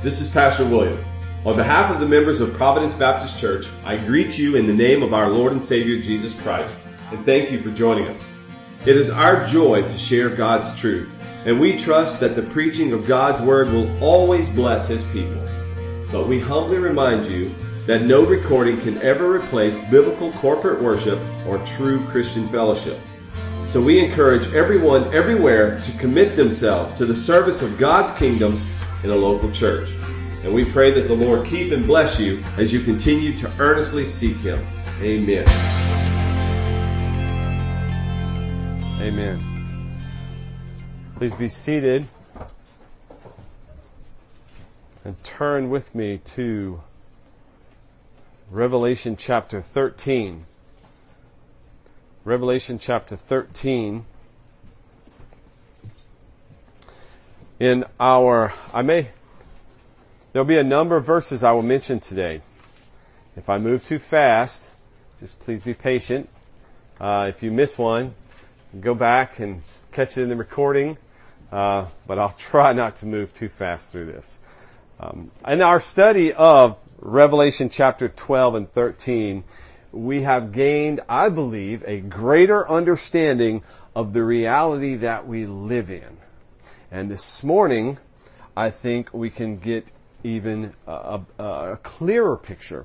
This is Pastor William. On behalf of the members of Providence Baptist Church, I greet you in the name of our Lord and Savior Jesus Christ, and thank you for joining us. It is our joy to share God's truth, and we trust that the preaching of God's Word will always bless His people. But we humbly remind you that no recording can ever replace biblical corporate worship or true Christian fellowship. So we encourage everyone everywhere to commit themselves to the service of God's kingdom in a local church. And we pray that the Lord keep and bless you as you continue to earnestly seek Him. Amen. Amen. Please be seated and turn with me to Revelation chapter 13. Revelation chapter 13. There'll be a number of verses I will mention today. If I move too fast, just please be patient. If you miss one, go back and catch it in the recording. But I'll try not to move too fast through this. In our study of Revelation chapter 12 and 13, we have gained, I believe, a greater understanding of the reality that we live in. And this morning, I think we can get even a clearer picture.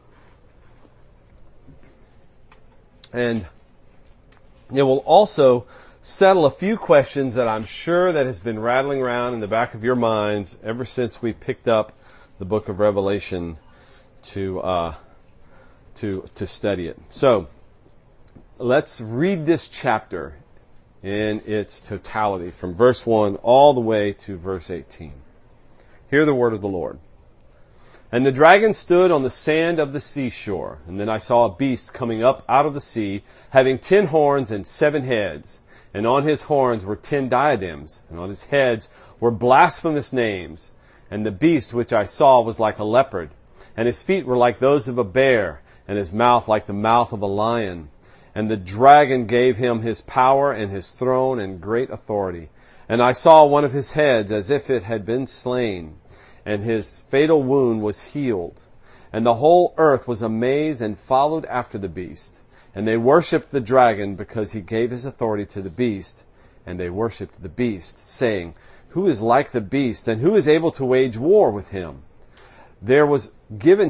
And it will also settle a few questions that I'm sure that has been rattling around in the back of your minds ever since we picked up the book of Revelation to study it. So, let's read this chapter in its totality from verse 1 all the way to verse 18. Hear the word of the Lord. And the dragon stood on the sand of the seashore, and then I saw a beast coming up out of the sea, having 10 horns and 7 heads, and on his horns were 10 diadems, and on his heads were blasphemous names. And the beast which I saw was like a leopard, and his feet were like those of a bear, and his mouth like the mouth of a lion. And the dragon gave him his power and his throne and great authority. And I saw one of his heads as if it had been slain, and his fatal wound was healed. And the whole earth was amazed and followed after the beast. And they worshipped the dragon because he gave his authority to the beast. And they worshipped the beast, saying, Who is like the beast, and who is able to wage war with him? There was given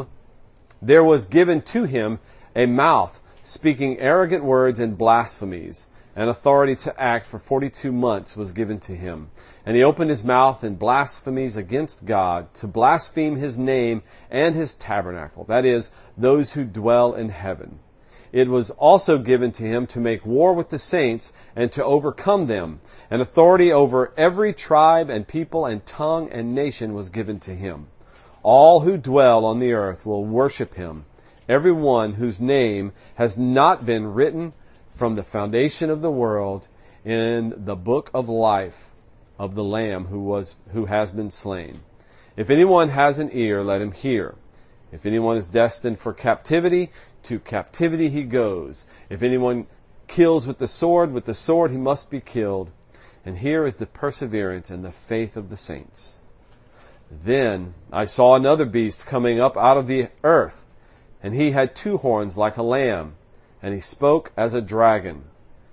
to him a mouth, speaking arrogant words and blasphemies, and authority to act for 42 months was given to him. And he opened his mouth in blasphemies against God, to blaspheme his name and his tabernacle, that is, those who dwell in heaven. It was also given to him to make war with the saints and to overcome them. And authority over every tribe and people and tongue and nation was given to him. All who dwell on the earth will worship him, every one whose name has not been written from the foundation of the world in the book of life of the Lamb who has been slain. If anyone has an ear, let him hear. If anyone is destined for captivity, to captivity he goes. If anyone kills with the sword he must be killed. And here is the perseverance and the faith of the saints. Then I saw another beast coming up out of the earth, and he had 2 horns like a lamb, and he spoke as a dragon.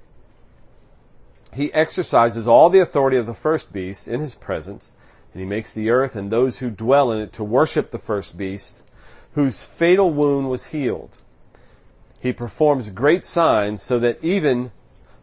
He exercises all the authority of the first beast in his presence, and he makes the earth and those who dwell in it to worship the first beast, whose fatal wound was healed. He performs great signs so that he even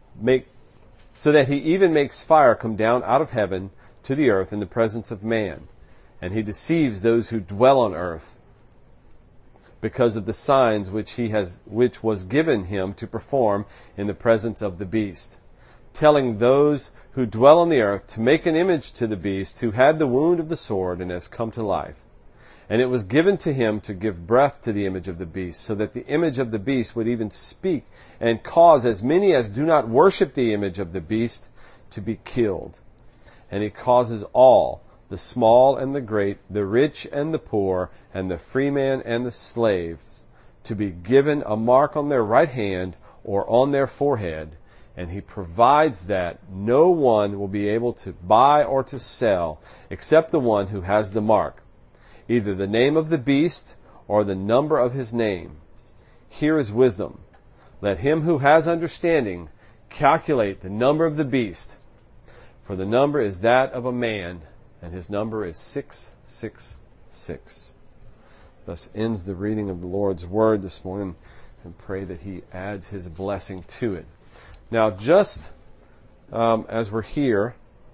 makes fire come down out of heaven to the earth in the presence of man. And he deceives those who dwell on earth because of the signs which was given him to perform in the presence of the beast, telling those who dwell on the earth to make an image to the beast who had the wound of the sword and has come to life. And it was given to him to give breath to the image of the beast, so that the image of the beast would even speak and cause as many as do not worship the image of the beast to be killed. And he causes all, the small and the great, the rich and the poor, and the freeman and the slaves, to be given a mark on their right hand or on their forehead, and He provides that no one will be able to buy or to sell except the one who has the mark, either the name of the beast or the number of his name. Here is wisdom. Let him who has understanding calculate the number of the beast, for the number is that of a man, and his number is 666. Thus ends the reading of the Lord's Word this morning, and pray that He adds His blessing to it. Now, just as we're here,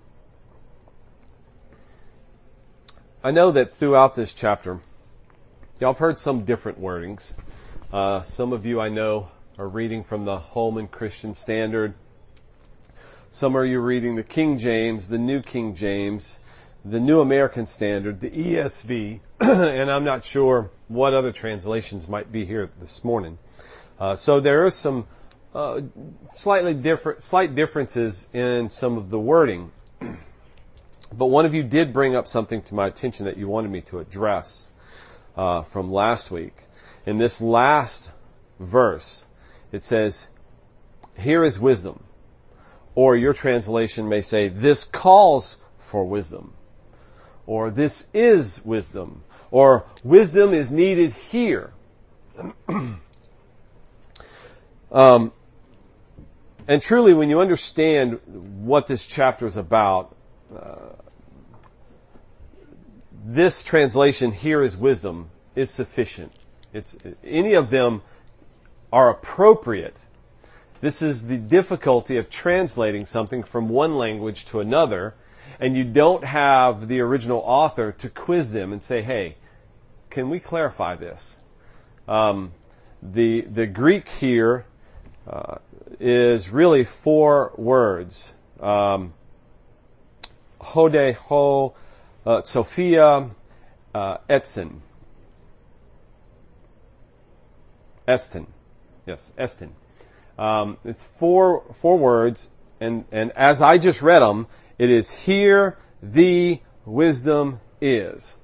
I know that throughout this chapter, y'all have heard some different wordings. Some of you I know are reading from the Holman Christian Standard. Some of you are reading the King James, the New King James, the New American Standard, the ESV, and I'm not sure what other translations might be here this morning. So there are some slight differences in some of the wording. But one of you did bring up something to my attention that you wanted me to address from last week. In this last verse, it says, "Here is wisdom." Or your translation may say, "This calls for wisdom." Or "This is wisdom." Or "Wisdom is needed here." And truly, when you understand what this chapter is about, this translation, "Here is wisdom," is sufficient. Any of them are appropriate. This is the difficulty of translating something from one language to another, and you don't have the original author to quiz them and say, "Hey, can we clarify this?" The Greek here is really 4 words. Hode, ho, Sophia, etsin. Estin. Yes, estin. It's 4 words, and as I just read them, it is "Here the wisdom is."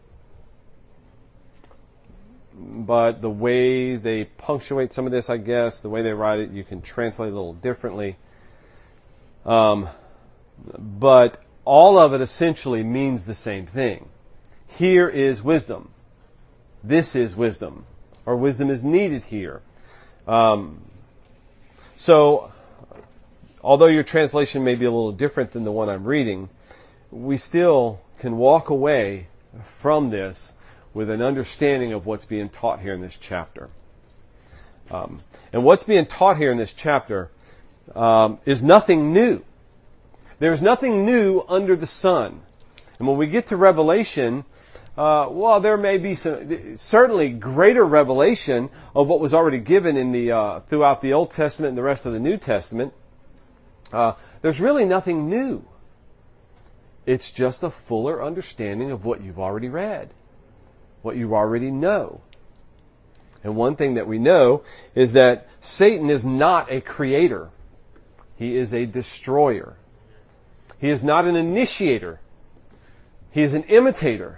But the way they punctuate some of this, I guess, the way they write it, you can translate a little differently. But all of it essentially means the same thing. Here is wisdom. This is wisdom. Or wisdom is needed here. So, although your translation may be a little different than the one I'm reading, we still can walk away from this with an understanding of what's being taught here in this chapter. And what's being taught here in this chapter is nothing new. There's nothing new under the sun. And when we get to Revelation, there may be certainly greater revelation of what was already given in throughout the Old Testament and the rest of the New Testament. There's really nothing new. It's just a fuller understanding of what you've already read, what you already know. And one thing that we know is that Satan is not a creator. He is a destroyer. He is not an initiator. He is an imitator.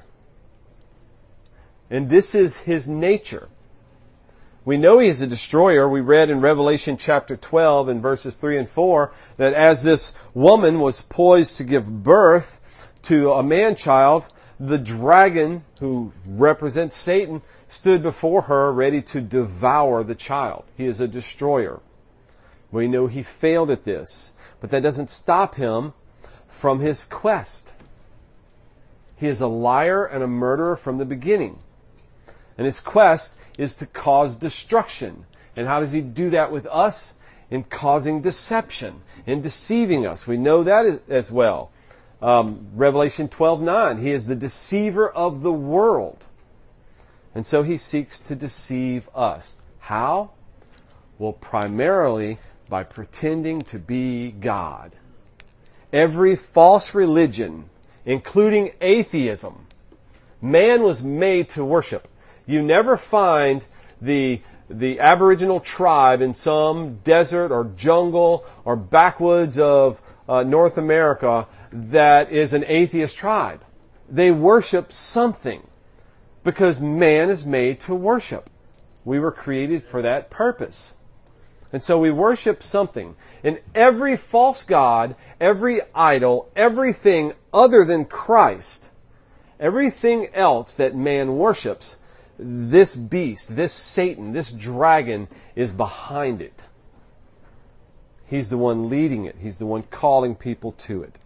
And this is his nature. We know he is a destroyer. We read in Revelation chapter 12 in verses 3 and 4 that as this woman was poised to give birth to a man-child, the dragon, who represents Satan, stood before her ready to devour the child. He is a destroyer. We know he failed at this, but that doesn't stop him from his quest. He is a liar and a murderer from the beginning. And his quest is to cause destruction. And how does he do that with us? In causing deception, in deceiving us. We know that as well. Revelation 12:9, he is the deceiver of the world. And so he seeks to deceive us. How? Well, primarily by pretending to be God. Every false religion, including atheism, man was made to worship. You never find the Aboriginal tribe in some desert or jungle or backwoods of North America that is an atheist tribe. They worship something because man is made to worship. We were created for that purpose. And so we worship something. And every false god, every idol, everything other than Christ, everything else that man worships, this beast, this Satan, this dragon is behind it. He's the one leading it. He's the one calling people to it.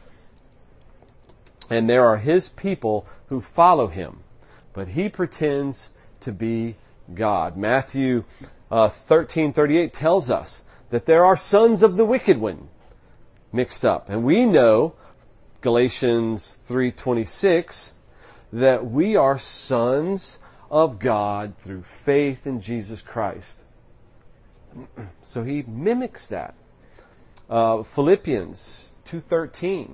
And there are his people who follow him. But he pretends to be God. Matthew 13:38 tells us that there are sons of the wicked one mixed up. And we know, Galatians 3:26, that we are sons of God through faith in Jesus Christ. So he mimics that. Philippians 2:13.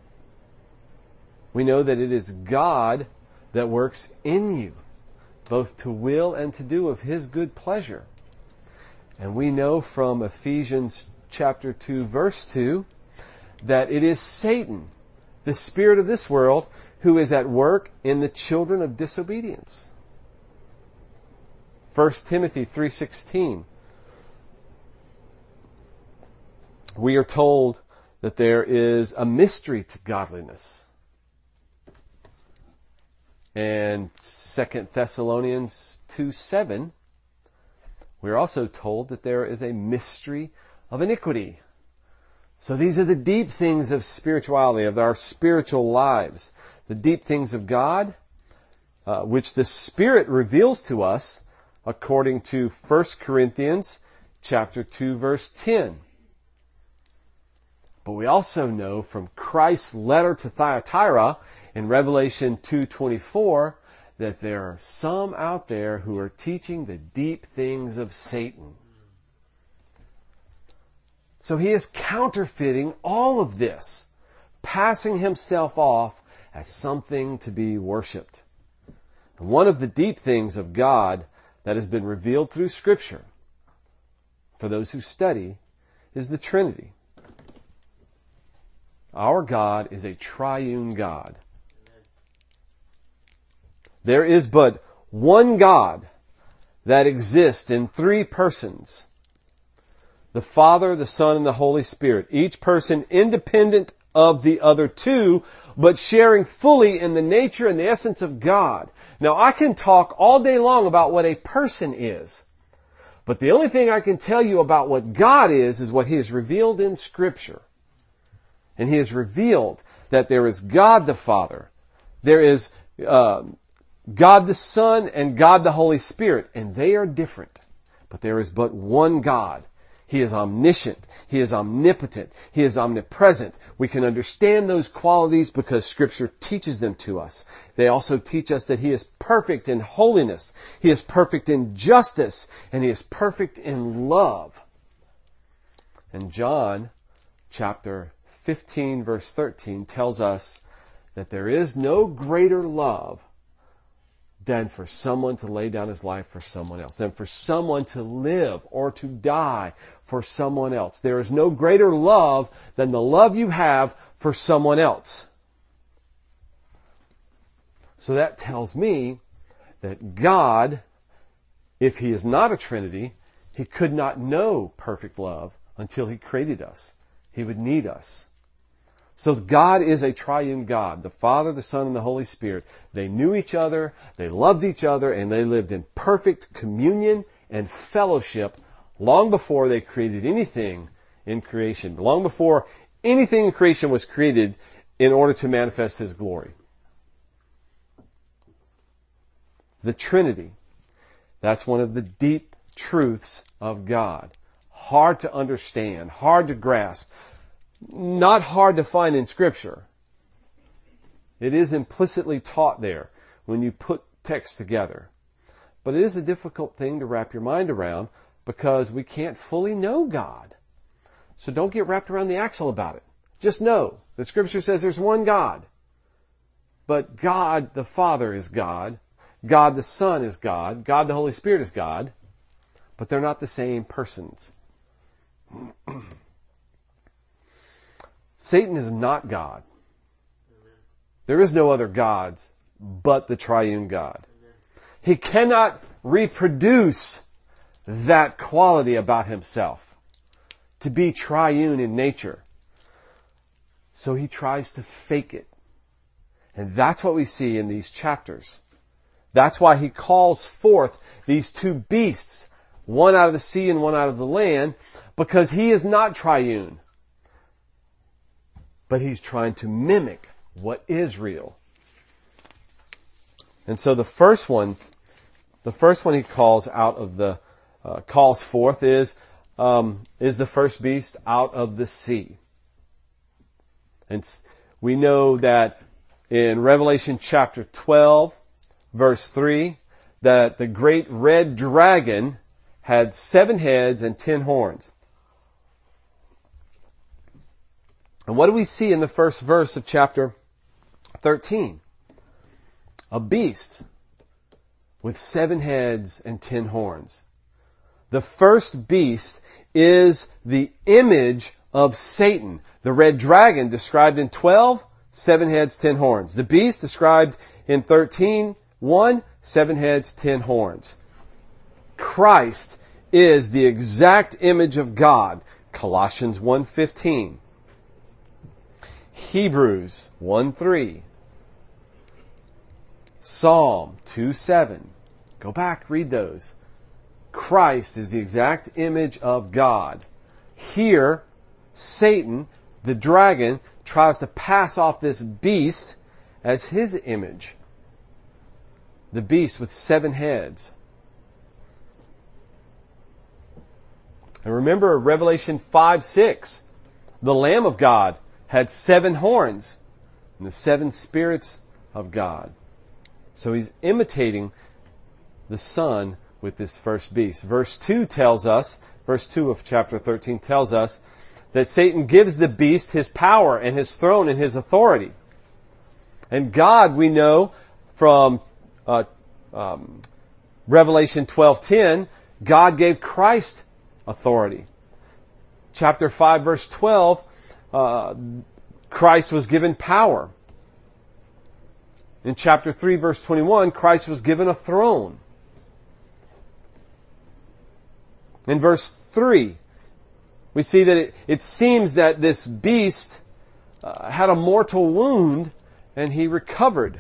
We know that it is God that works in you, both to will and to do of his good pleasure. And we know from Ephesians chapter 2, verse 2, that it is Satan, the spirit of this world, who is at work in the children of disobedience. 1 Timothy 3:16. We are told that there is a mystery to godliness. And 2 Thessalonians 2:7, we're also told that there is a mystery of iniquity. So these are the deep things of spirituality, of our spiritual lives. The deep things of God, which the Spirit reveals to us according to 1 Corinthians chapter 2, verse 10. But we also know from Christ's letter to Thyatira in Revelation 2:24 that there are some out there who are teaching the deep things of Satan. So he is counterfeiting all of this, passing himself off as something to be worshipped. And one of the deep things of God that has been revealed through Scripture, for those who study, is the Trinity. Our God is a triune God. There is but one God that exists in three persons. The Father, the Son, and the Holy Spirit. Each person independent of the other two, but sharing fully in the nature and the essence of God. Now, I can talk all day long about what a person is. But the only thing I can tell you about what God is what He has revealed in Scripture. And He has revealed that there is God the Father. There is God the Son and God the Holy Spirit. And they are different. But there is but one God. He is omniscient. He is omnipotent. He is omnipresent. We can understand those qualities because Scripture teaches them to us. They also teach us that He is perfect in holiness. He is perfect in justice. And He is perfect in love. And John chapter 15 verse 13 tells us that there is no greater love than for someone to lay down his life for someone else, than for someone to live or to die for someone else. There is no greater love than the love you have for someone else. So that tells me that God, if He is not a Trinity, He could not know perfect love until He created us. He would need us. So God is a triune God, the Father, the Son, and the Holy Spirit. They knew each other, they loved each other, and they lived in perfect communion and fellowship long before they created anything in creation, long before anything in creation was created in order to manifest His glory. The Trinity, that's one of the deep truths of God. Hard to understand, hard to grasp. Not hard to find in Scripture. It is implicitly taught there when you put text together. But it is a difficult thing to wrap your mind around because we can't fully know God. So don't get wrapped around the axle about it. Just know that Scripture says there's one God. But God the Father is God. God the Son is God. God the Holy Spirit is God. But they're not the same persons. Satan is not God. There is no other gods but the triune God. He cannot reproduce that quality about himself, to be triune in nature. So he tries to fake it. And that's what we see in these chapters. That's why he calls forth these two beasts, one out of the sea and one out of the land, because he is not triune. But he's trying to mimic what is real. And so the first one he calls out of the, calls forth is the first beast out of the sea. And we know that in Revelation chapter 12, verse 3, that the great red dragon had 7 heads and 10 horns. And what do we see in the first verse of chapter 13? A beast with 7 heads and 10 horns. The first beast is the image of Satan. The red dragon described in 12, 7 heads, 10 horns. The beast described in 13, 1, 7 heads, 10 horns. Christ is the exact image of God. Colossians 1:15. Hebrews 1:3. Psalm 2:7. Go back, read those. Christ is the exact image of God. Here, Satan, the dragon, tries to pass off this beast as his image. The beast with 7 heads. And remember Revelation 5:6. The Lamb of God had 7 horns and the 7 spirits of God. So he's imitating the Son with this first beast. Verse 2 of chapter 13 tells us that Satan gives the beast his power and his throne and his authority. And God, we know from Revelation 12:10, God gave Christ authority. Chapter 5 verse 12, Christ was given power. In chapter 3 verse 21, Christ was given a throne. In verse 3, we see that it seems that this beast had a mortal wound and he recovered.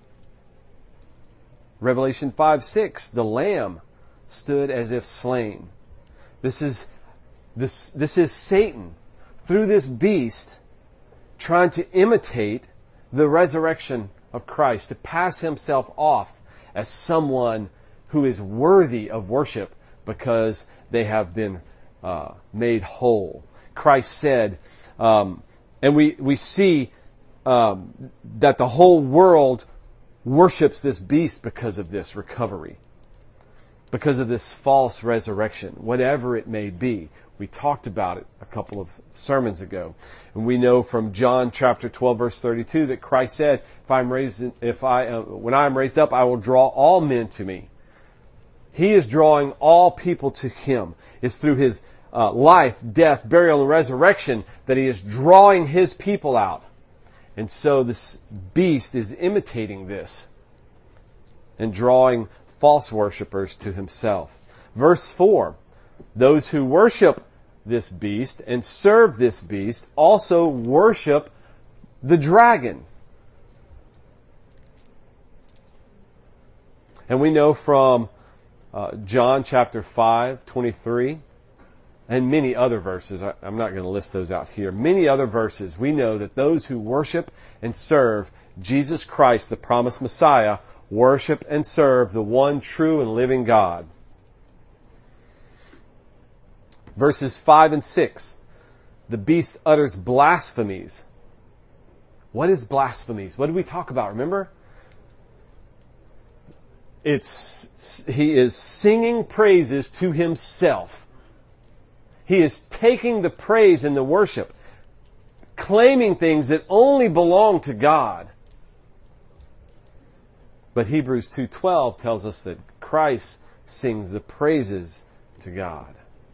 Revelation 5:6, the Lamb stood as if slain. This is Satan, through this beast, trying to imitate the resurrection of Christ, to pass himself off as someone who is worthy of worship because they have been made whole. Christ said, and we see that the whole world worships this beast because of this recovery, because of this false resurrection, whatever it may be. We talked about it a couple of sermons ago. And we know from John chapter 12 verse 32 that Christ said, when I am raised up, I will draw all men to me. He is drawing all people to Him. It's through His life, death, burial, and resurrection that He is drawing His people out. And so this beast is imitating this and drawing false worshipers to himself. Verse 4, those who worship this beast and serve this beast also worship the dragon. And we know from John chapter 5:23 and many other verses, I'm not going to list those out here, many other verses, we know that those who worship and serve Jesus Christ, the promised Messiah, worship and serve the one true and living God. Verses 5 and 6, the beast utters blasphemies. What is blasphemies? What did we talk about? Remember? He is singing praises to himself. He is taking the praise and the worship, claiming things that only belong to God. But Hebrews 2:12 tells us that Christ sings the praises to God.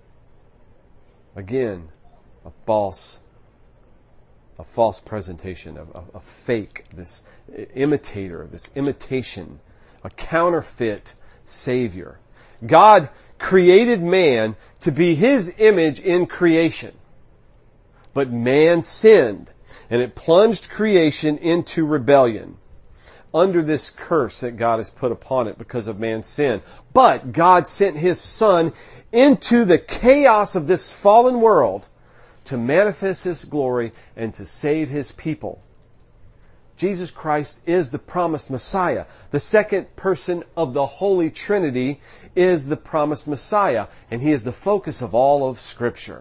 Again, a false presentation, a fake, this imitator, this imitation, a counterfeit Savior. God created man to be His image in creation. But man sinned, and it plunged creation into rebellion under this curse that God has put upon it because of man's sin. But God sent His Son into the chaos of this fallen world to manifest His glory and to save His people. Jesus Christ is the promised Messiah. The second person of the Holy Trinity is the promised Messiah, and He is the focus of all of Scripture.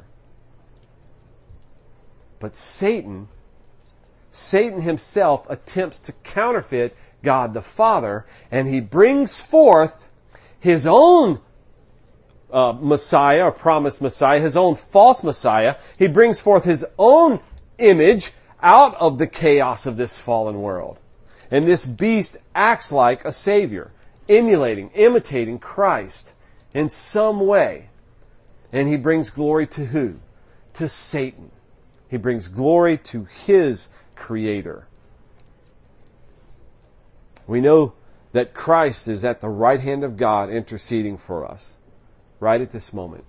But Satan himself attempts to counterfeit God the Father, and he brings forth his own Messiah, or promised Messiah, his own false Messiah. He brings forth his own image out of the chaos of this fallen world. And this beast acts like a Savior, imitating Christ in some way. And he brings glory to who? To Satan. He brings glory to his Creator. We know that Christ is at the right hand of God interceding for us, right at this moment.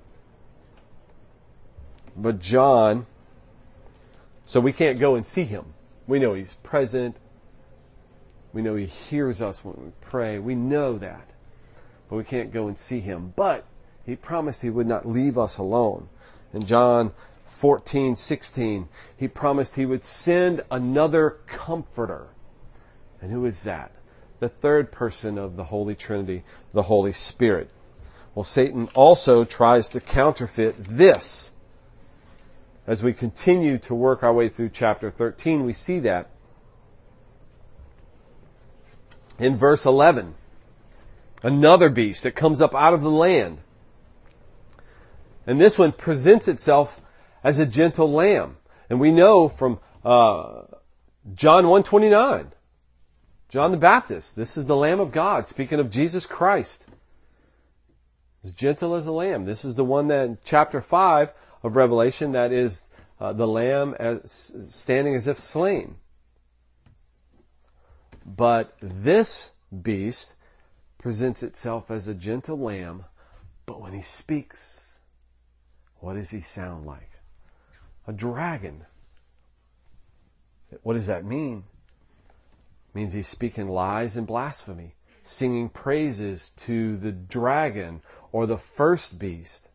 But John, so we can't go and see Him. We know He's present. We know He hears us when we pray. We know that. But we can't go and see Him. But He promised He would not leave us alone. In John 14:16, He promised He would send another Comforter. And who is that? The third person of the Holy Trinity, the Holy Spirit. Well, Satan also tries to counterfeit this. As we continue to work our way through chapter 13, we see that. In verse 11, another beast that comes up out of the land. And this one presents itself as a gentle lamb. And we know from John 1:29, John the Baptist, this is the Lamb of God, speaking of Jesus Christ. As gentle as a lamb. This is the one that in chapter 5 of Revelation, that is the lamb standing as if slain. But this beast presents itself as a gentle lamb, but when he speaks, what does he sound like? A dragon. What does that mean? It means he's speaking lies and blasphemy, singing praises to the dragon or the first beast.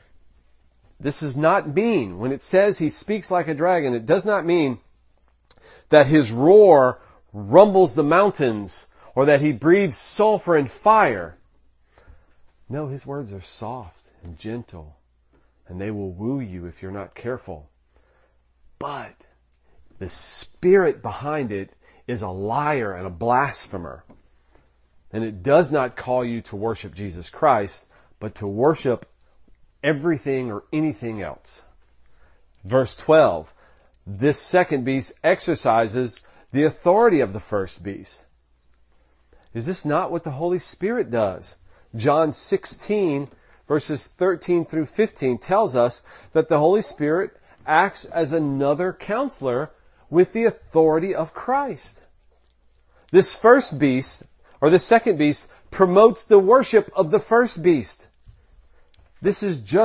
This does not mean, when it says he speaks like a dragon, it does not mean that his roar rumbles the mountains or that he breathes sulfur and fire. No, his words are soft and gentle, and they will woo you if you're not careful. But the spirit behind it is a liar and a blasphemer. And it does not call you to worship Jesus Christ, but to worship everything or anything else. Verse 12, this second beast exercises the authority of the first beast. Is this not what the Holy Spirit does? John 16, verses 13 through 15 tells us that the Holy Spirit acts as another counselor with the authority of Christ. This first beast, or the second beast, promotes the worship of the first beast. It's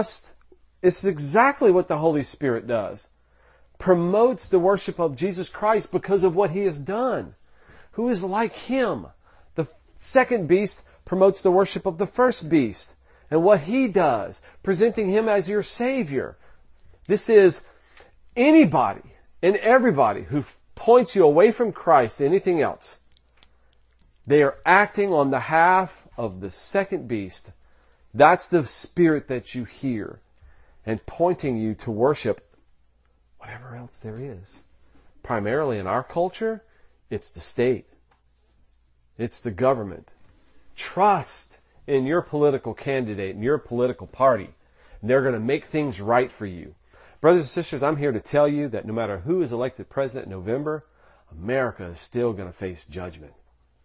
exactly what the Holy Spirit does. Promotes the worship of Jesus Christ because of what He has done. Who is like Him? The second beast promotes the worship of the first beast and what He does, presenting Him as your Savior. This is anybody and everybody who points you away from Christ to anything else. They are acting on behalf of the second beast. That's the spirit that you hear, and pointing you to worship whatever else there is. Primarily in our culture, it's the state. It's the government. Trust in your political candidate and your political party. And they're going to make things right for you. Brothers and sisters, I'm here to tell you that no matter who is elected president in November, America is still going to face judgment.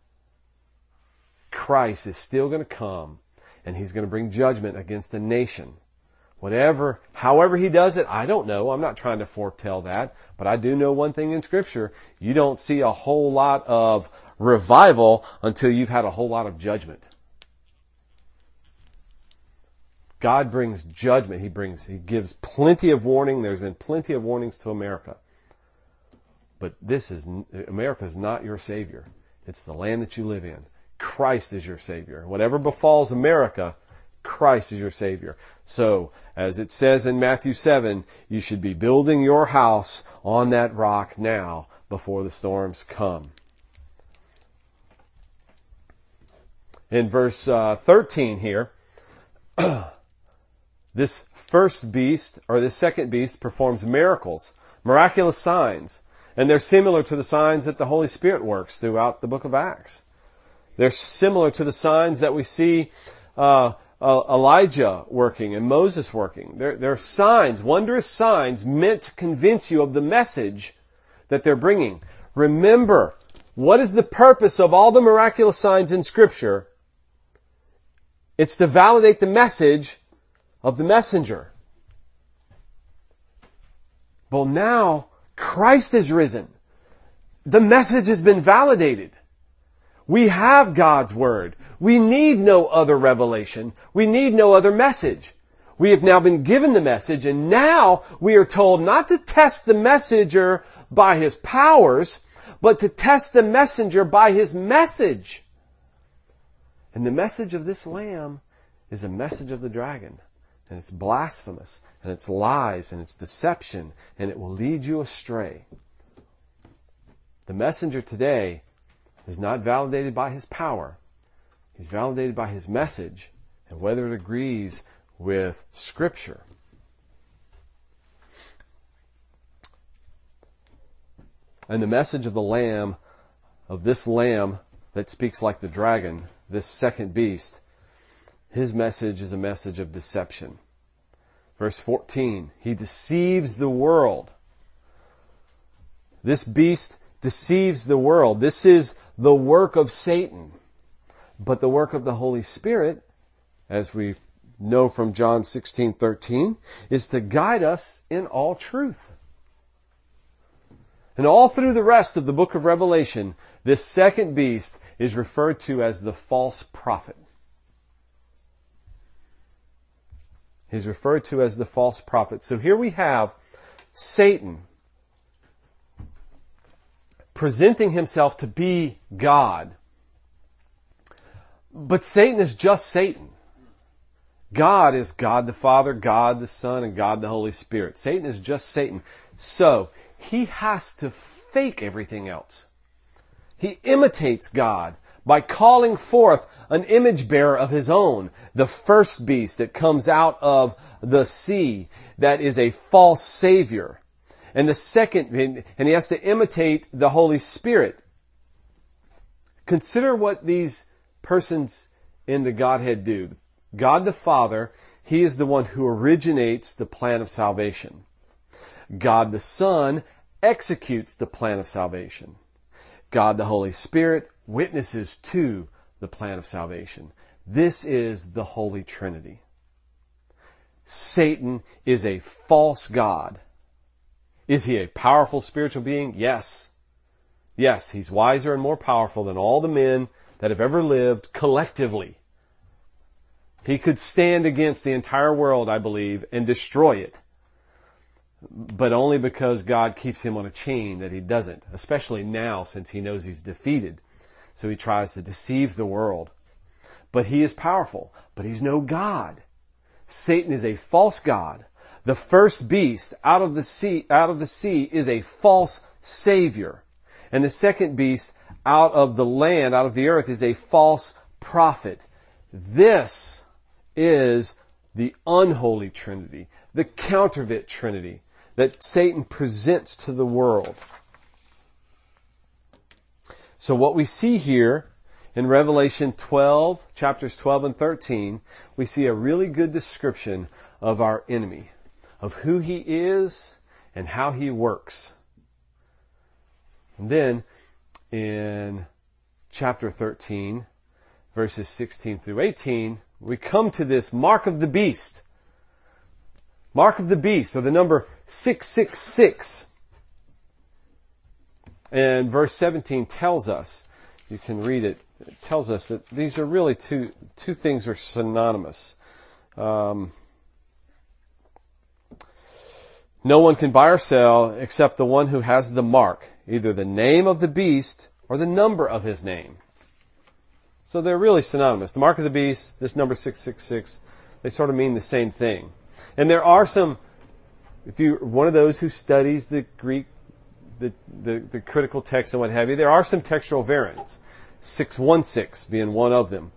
Christ is still going to come, and He's going to bring judgment against the nation. However He does it, I don't know. I'm not trying to foretell that. But I do know one thing in Scripture. You don't see a whole lot of revival until you've had a whole lot of judgment. God brings judgment. He gives plenty of warning. There's been plenty of warnings to America. But America is not your Savior. It's the land that you live in. Christ is your Savior. Whatever befalls America, Christ is your Savior. So, as it says in Matthew 7, you should be building your house on that rock now before the storms come. In verse 13 here, this first beast, or this second beast, performs miracles, miraculous signs. And they're similar to the signs that the Holy Spirit works throughout the book of Acts. They're similar to the signs that we see Elijah working and Moses working. They're signs, wondrous signs meant to convince you of the message that they're bringing. Remember, what is the purpose of all the miraculous signs in Scripture? It's to validate the message of the messenger. Well, now Christ is risen. The message has been validated. We have God's Word. We need no other revelation. We need no other message. We have now been given the message, and now we are told not to test the messenger by his powers, but to test the messenger by his message. And the message of this Lamb is a message of the dragon. And it's blasphemous, and it's lies, and it's deception, and it will lead you astray. The messenger today is not validated by his power. He's validated by his message, and whether it agrees with Scripture. And the message of the Lamb, of this Lamb that speaks like the dragon, this second beast, his message is a message of deception. Verse 14, he deceives the world. This beast deceives the world. This is the work of Satan. But the work of the Holy Spirit, as we know from John 16:13, is to guide us in all truth. And all through the rest of the book of Revelation, this second beast is referred to as the false prophet. He's referred to as the false prophet. So here we have Satan presenting himself to be God. But Satan is just Satan. God is God the Father, God the Son, and God the Holy Spirit. Satan is just Satan. So he has to fake everything else. He imitates God by calling forth an image bearer of his own, the first beast that comes out of the sea, that is a false savior. And the second, and he has to imitate the Holy Spirit. Consider what these persons in the Godhead do. God the Father, he is the one who originates the plan of salvation. God the Son executes the plan of salvation. God the Holy Spirit witnesses to the plan of salvation. This is the Holy Trinity. Satan is a false god. Is he a powerful spiritual being? Yes. Yes, he's wiser and more powerful than all the men that have ever lived collectively. He could stand against the entire world, I believe, and destroy it. But only because God keeps him on a chain that he doesn't, especially now since he knows he's defeated. So he tries to deceive the world. But he is powerful, but he's no God. Satan is a false god. The first beast out of the sea is a false savior. And the second beast out of the land, out of the earth, is a false prophet. This is the unholy Trinity, the counterfeit Trinity that Satan presents to the world. So what we see here in Revelation 12, chapters 12 and 13, we see a really good description of our enemy, of who he is and how he works. And then in chapter 13, verses 16 through 18, we come to this mark of the beast. Mark of the beast, or the number 666. And verse 17 tells us, you can read it, it tells us that these are really two things are synonymous. No one can buy or sell except the one who has the mark, either the name of the beast or the number of his name. So they're really synonymous. The mark of the beast, this number 666, they sort of mean the same thing. And there are some, if you're one of those who studies the Greek, the critical text and what have you, there are some textual variants. 616 being one of them.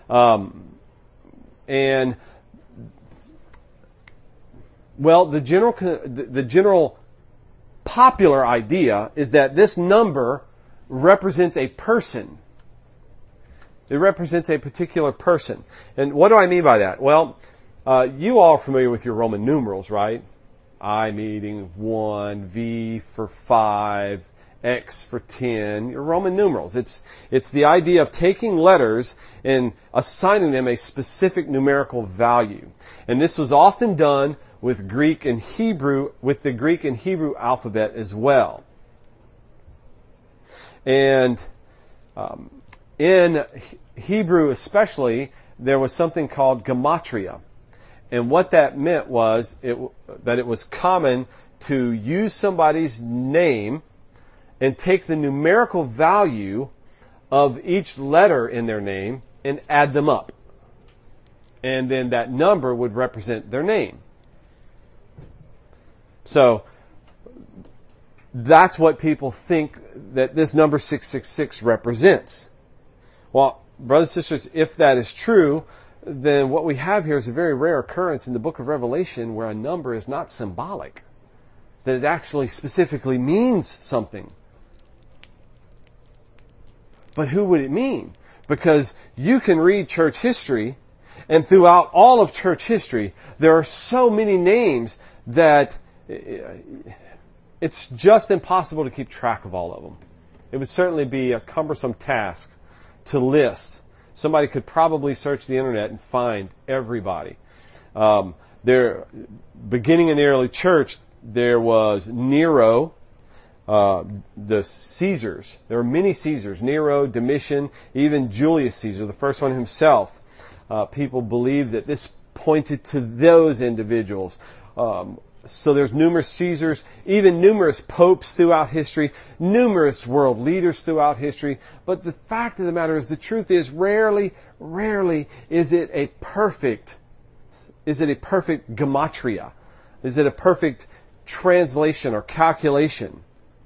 Well, the general popular idea is that this number represents a person. It represents a particular person. And what do I mean by that? Well, you all are familiar with your Roman numerals, right? I meaning 1, V for 5, X for 10, your Roman numerals. It's the idea of taking letters and assigning them a specific numerical value. And this was often done with Greek and Hebrew, with the Greek and Hebrew alphabet as well. And in Hebrew especially, there was something called gematria. And what that meant was that it was common to use somebody's name and take the numerical value of each letter in their name and add them up. And then that number would represent their name. So that's what people think that this number 666 represents. Well, brothers and sisters, if that is true, then what we have here is a very rare occurrence in the book of Revelation where a number is not symbolic, that it actually specifically means something. But who would it mean? Because you can read church history, and throughout all of church history, there are so many names that it's just impossible to keep track of all of them. It would certainly be a cumbersome task to list. Somebody could probably search the internet and find everybody. Beginning in the early church, there was Nero, the Caesars. There were many Caesars. Nero, Domitian, even Julius Caesar, the first one himself. People believe that this pointed to those individuals. So there's numerous Caesars, even numerous popes throughout history, numerous world leaders throughout history. But the fact of the matter is, the truth is, rarely is it a perfect gematria? Is it a perfect translation or calculation?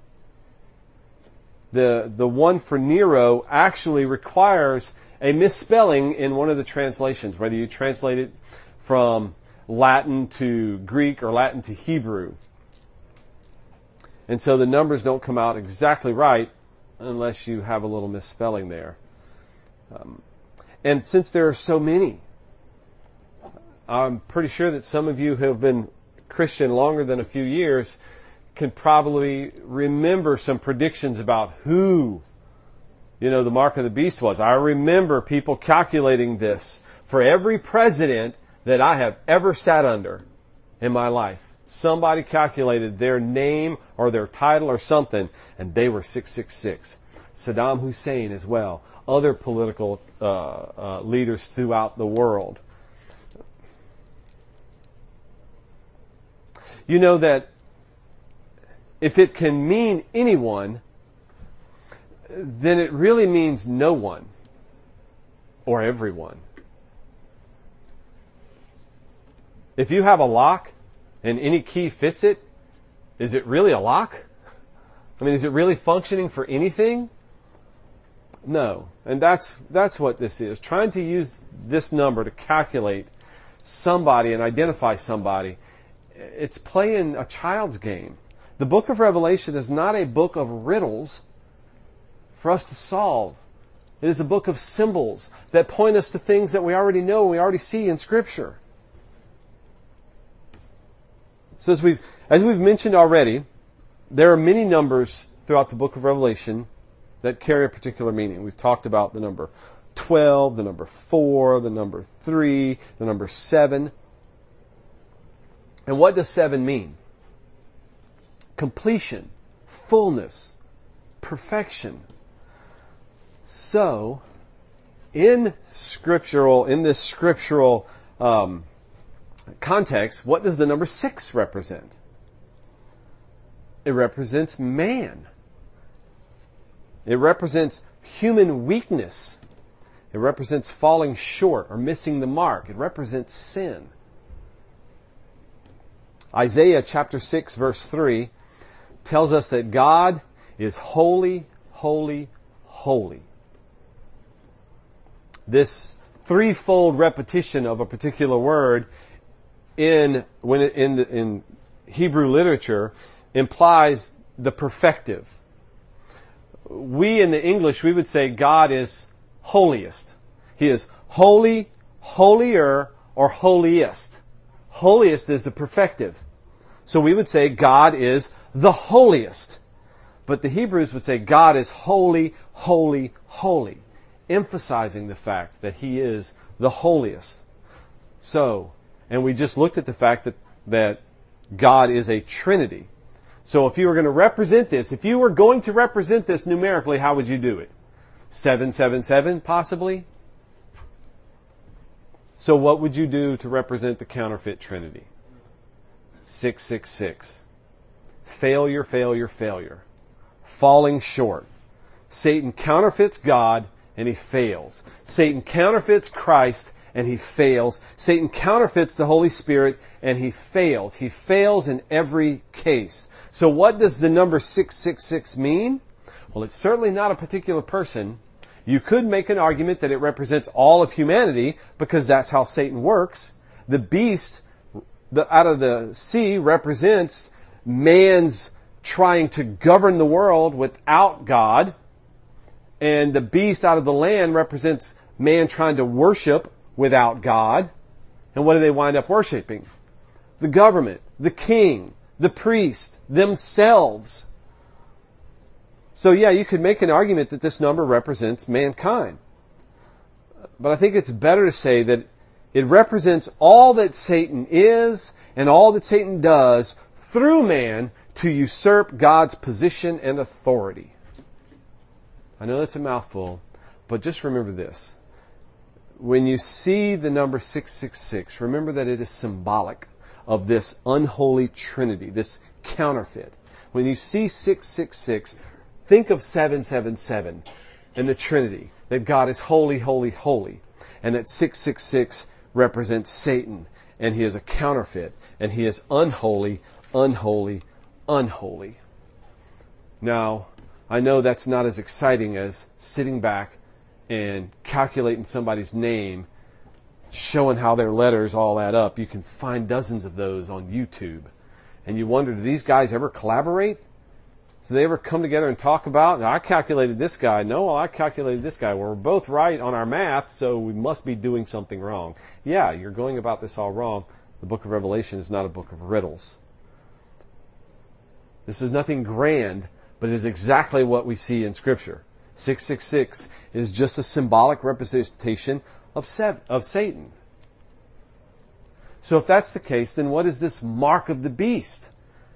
The one for Nero actually requires a misspelling in one of the translations, whether you translate it from Latin to Greek or Latin to Hebrew. And so the numbers don't come out exactly right unless you have a little misspelling there. And since there are so many, I'm pretty sure that some of you who have been Christian longer than a few years can probably remember some predictions about who, the mark of the beast was. I remember people calculating this for every president that I have ever sat under in my life. Somebody calculated their name or their title or something, and they were 666. Saddam Hussein as well. Other political leaders throughout the world. You know that if it can mean anyone, then it really means no one or everyone. If you have a lock and any key fits it, is it really a lock? I mean, is it really functioning for anything? No. And that's what this is. Trying to use this number to calculate somebody and identify somebody, it's playing a child's game. The book of Revelation is not a book of riddles for us to solve. It is a book of symbols that point us to things that we already know, we already see in Scripture. So as we've mentioned already, there are many numbers throughout the book of Revelation that carry a particular meaning. We've talked about the number 12, the number 4, the number 3, the number 7. And what does 7 mean? Completion, fullness, perfection. So, in this scriptural context, what does the number 6 represent? It represents man. It represents human weakness. It represents falling short or missing the mark. It represents sin. Isaiah chapter 6 verse 3 tells us that God is holy, holy, holy. This threefold repetition of a particular word in Hebrew literature implies the perfective. We in the English, we would say God is holiest. He is holy, holier, or holiest. Holiest is the perfective. So we would say God is the holiest. But the Hebrews would say God is holy, holy, holy, emphasizing the fact that He is the holiest. So, and we just looked at the fact that God is a Trinity. So if you were going to represent this, if you were going to represent this numerically, how would you do it? 777, possibly? So what would you do to represent the counterfeit Trinity? 666. Failure, failure, failure. Falling short. Satan counterfeits God and he fails. Satan counterfeits Christ and he fails. Satan counterfeits the Holy Spirit and he fails. He fails in every case. So what does the number 666 mean? Well, it's certainly not a particular person. You could make an argument that it represents all of humanity because that's how Satan works. The beast out of the sea represents man's trying to govern the world without God. And the beast out of the land represents man trying to worship without God. And what do they wind up worshiping? The government, the king, the priest, themselves. So yeah, you could make an argument that this number represents mankind. But I think it's better to say that it represents all that Satan is and all that Satan does through man to usurp God's position and authority. I know that's a mouthful, but just remember this. When you see the number 666, remember that it is symbolic of this unholy trinity, this counterfeit. When you see 666, think of 777 and the Trinity, that God is holy, holy, holy, and that 666 represents Satan, and he is a counterfeit, and he is unholy, unholy, unholy. Now, I know that's not as exciting as sitting back and calculating somebody's name, showing how their letters all add up. You can find dozens of those on YouTube. And you wonder, do these guys ever collaborate? Do they ever come together and talk about, I calculated this guy. No, well, I calculated this guy. Well, we're both right on our math, so we must be doing something wrong. Yeah, you're going about this all wrong. The book of Revelation is not a book of riddles. This is nothing grand, but it is exactly what we see in Scripture. 666 is just a symbolic representation of Satan. So if that's the case, then what is this mark of the beast?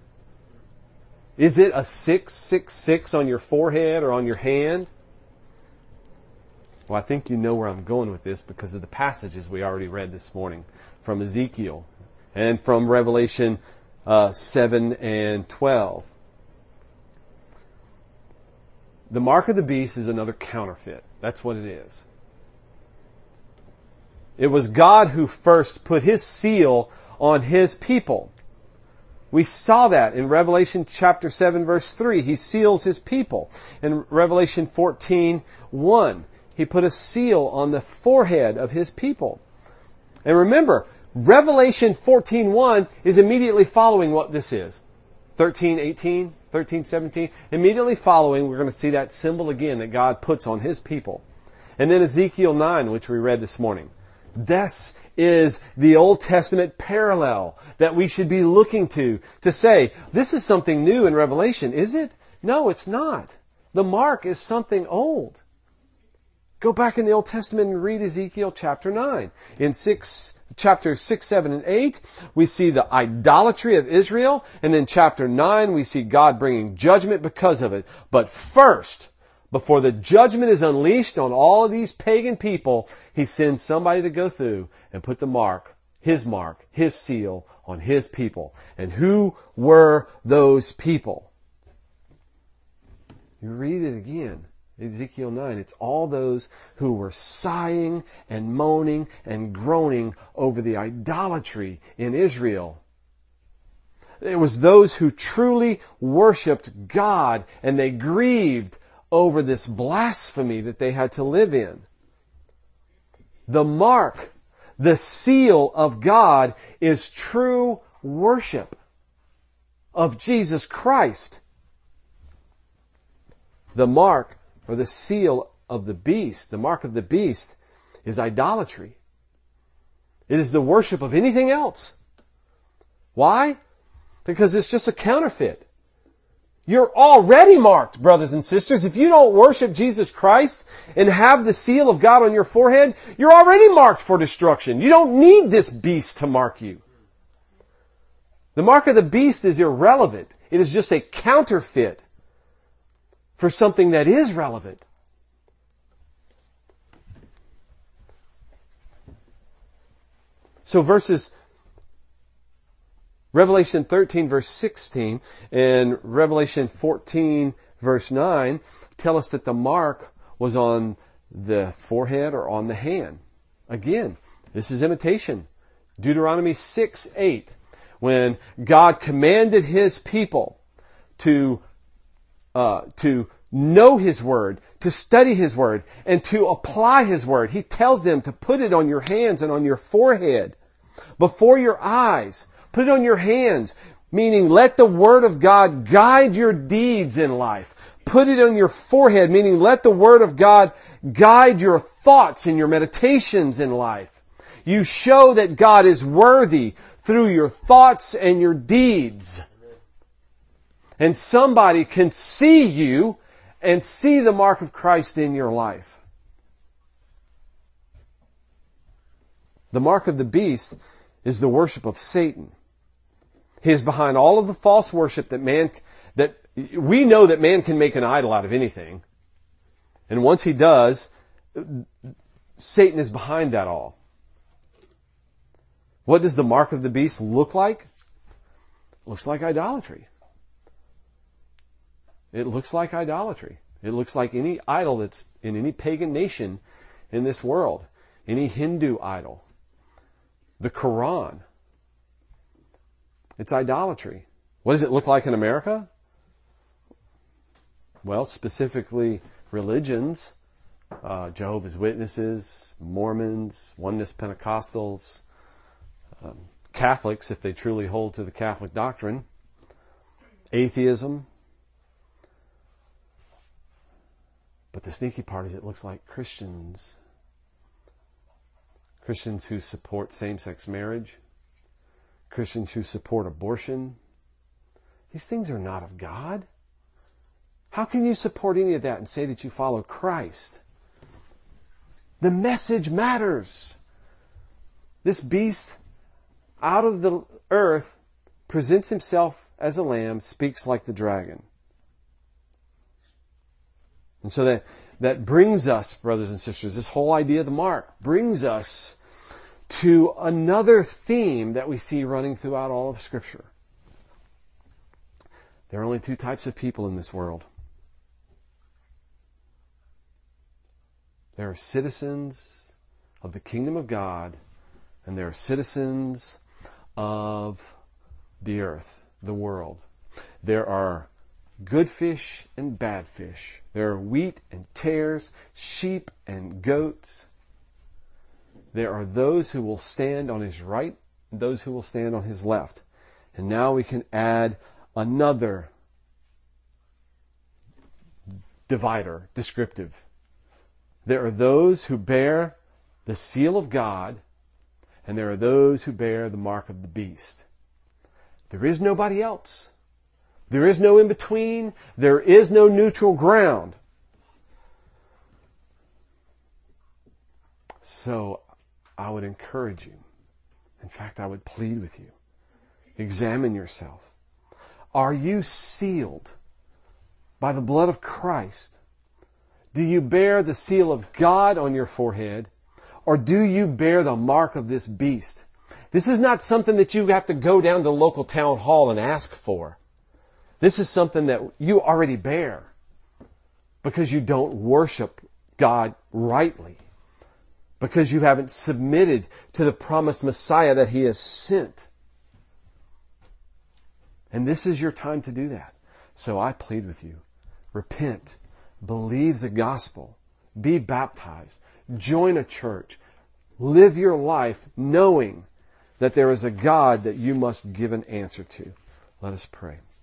Is it a 666 on your forehead or on your hand? Well, I think you know where I'm going with this because of the passages we already read this morning from Ezekiel and from Revelation 7 and 12. The mark of the beast is another counterfeit. That's what it is. It was God who first put His seal on His people. We saw that in Revelation chapter 7 verse 3. He seals His people. In Revelation 14:1, He put a seal on the forehead of His people. And remember, Revelation 14:1 is immediately following what this is. 13:18, 13:17. Immediately following, we're going to see that symbol again that God puts on His people. And then Ezekiel 9, which we read this morning. This is the Old Testament parallel that we should be looking to say, this is something new in Revelation, is it? No, it's not. The mark is something old. Go back in the Old Testament and read Ezekiel chapter 9. In chapters 6, 7, and 8, we see the idolatry of Israel. And in chapter 9, we see God bringing judgment because of it. But first, before the judgment is unleashed on all of these pagan people, He sends somebody to go through and put the mark, His mark, His seal on His people. And who were those people? You read it again. Ezekiel 9, it's all those who were sighing and moaning and groaning over the idolatry in Israel. It was those who truly worshiped God, and they grieved over this blasphemy that they had to live in. The mark, the seal of God, is true worship of Jesus Christ. The mark, or the seal of the beast, the mark of the beast, is idolatry. It is the worship of anything else. Why? Because it's just a counterfeit. You're already marked, brothers and sisters. If you don't worship Jesus Christ and have the seal of God on your forehead, you're already marked for destruction. You don't need this beast to mark you. The mark of the beast is irrelevant. It is just a counterfeit for something that is relevant. So Revelation 13 verse 16 and Revelation 14 verse 9 tell us that the mark was on the forehead or on the hand. Again, this is imitation. Deuteronomy 6:8, when God commanded His people to know His Word, to study His Word, and to apply His Word. He tells them to put it on your hands and on your forehead, before your eyes. Put it on your hands, meaning let the Word of God guide your deeds in life. Put it on your forehead, meaning let the Word of God guide your thoughts and your meditations in life. You show that God is worthy through your thoughts and your deeds. And somebody can see you and see the mark of Christ in your life. The mark of the beast is the worship of Satan. He is behind all of the false worship that we know that man can make an idol out of anything. And once he does, Satan is behind that all. What does the mark of the beast look like? It looks like idolatry. It looks like idolatry. It looks like any idol that's in any pagan nation in this world. Any Hindu idol. The Quran. It's idolatry. What does it look like in America? Well, specifically religions. Jehovah's Witnesses, Mormons, Oneness Pentecostals, Catholics, if they truly hold to the Catholic doctrine. Atheism. But the sneaky part is it looks like Christians who support same-sex marriage, Christians who support abortion. These things are not of God. How can you support any of that and say that you follow Christ? The message matters. This beast out of the earth presents himself as a lamb, speaks like the dragon. And so that brings us, brothers and sisters, this whole idea of the mark brings us to another theme that we see running throughout all of Scripture. There are only two types of people in this world. There are citizens of the kingdom of God, and there are citizens of the earth, the world. There are good fish and bad fish. There are wheat and tares, sheep and goats. There are those who will stand on his right and those who will stand on his left. And now we can add another divider, descriptive. There are those who bear the seal of God, and there are those who bear the mark of the beast. There is nobody else. There is no in-between. There is no neutral ground. So I would encourage you. In fact, I would plead with you. Examine yourself. Are you sealed by the blood of Christ? Do you bear the seal of God on your forehead? Or do you bear the mark of this beast? This is not something that you have to go down to the local town hall and ask for. This is something that you already bear because you don't worship God rightly, because you haven't submitted to the promised Messiah that He has sent. And this is your time to do that. So I plead with you, repent, believe the gospel, be baptized, join a church, live your life knowing that there is a God that you must give an answer to. Let us pray.